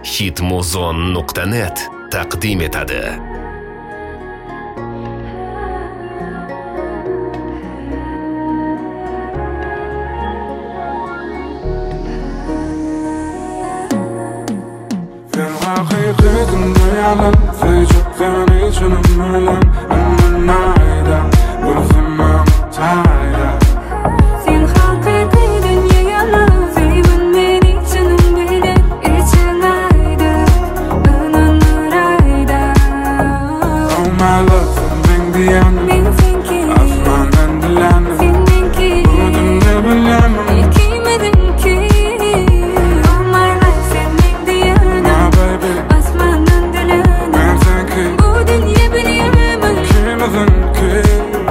Hitmuzon.net taqdim etadi. Haqiqatimda yalan Seyçoktan içinim ölen Ama nayda Bulsam tayda Sen haqiqiy dünya yalan Seybin men içinim bilen İçin ayda Ana nurayda Oh my love sen ben diyenim Men senki Asmandan dilenim Sen menki Bu dünya bilemem İlkimedin ki Oh my life sen men diyenim My baby Asmandan dilenim Ben senki Bu dünya bilemem Kimedin ki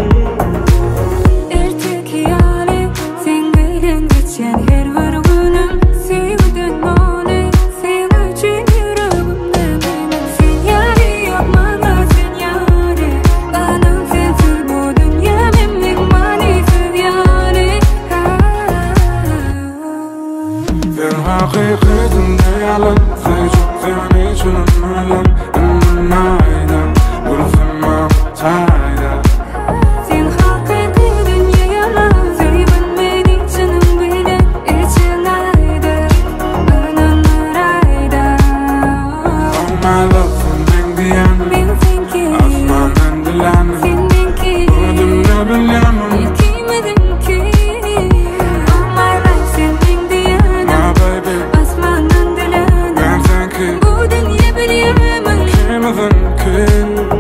Ertek yani sen bilen geçen her bir günüm Sevdin onu sen için yüreğimde benim Sen yari yapmalı sen yari Anam sensiz bu dünya memlik manisiz yani Sen haqiqatimda yalan Seyçoktan içinim ölen Ama nayda Bulsam tayda Sen haqiqiy dünya yalan Seybin men içinim bilen İçin ayda Ana nurayda Oh my love sen ben diyenim Men senki Asmandan dilenim Sen menki Bu dünya bilemem İlkimedin ki Oh my life sen men diyenim My baby Asmandan dilenim Ben senki Bu dünya bilemem Kimedin ki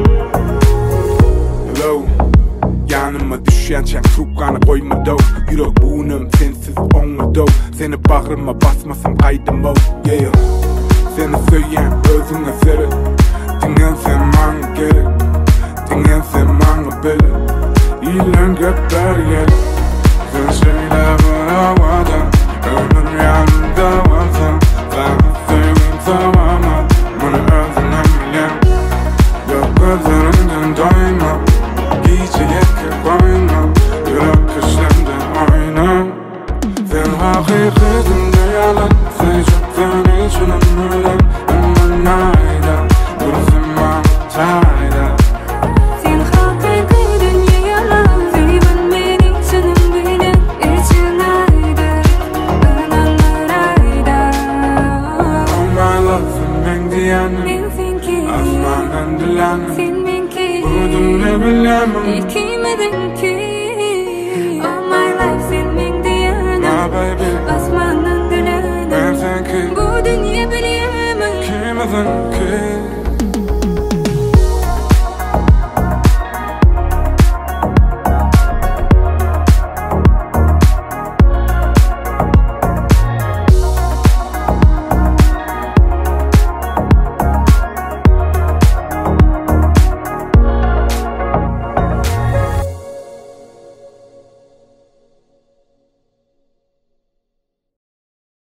Hello Yanıma düşen çek trukkanı koyma do Yürek buğunum sensiz olmadı Seni bağrıma basmasam kaydım o Yeah Seni söyleyen özüne seri Dinlen sen bana gerek Dinlen sen bana beli İlan gökler yer Sen söyle bana vada Ömür yanımda varsa Ben sevim tamama Bunu özüne bilen Yok gözlerinden doyma Gece yeke koyma Yürek kışlarında oyna Sen haqiqatimda yalan Seyçoktan içinim ölen Ama nayda Bulsam tayda Sen haqiqiy dünya yalan Seybin men içinim bilen İçin ayda Ana nurayda Oh my love sen ben diyenim Men senki Asmandan dilenim Sen menki Bu dünya bilemem İlkimedin ki Oh my life sen men diyenim My baby Asmandan dilenim Ben senki Bu dünya bilemem Kimedin ki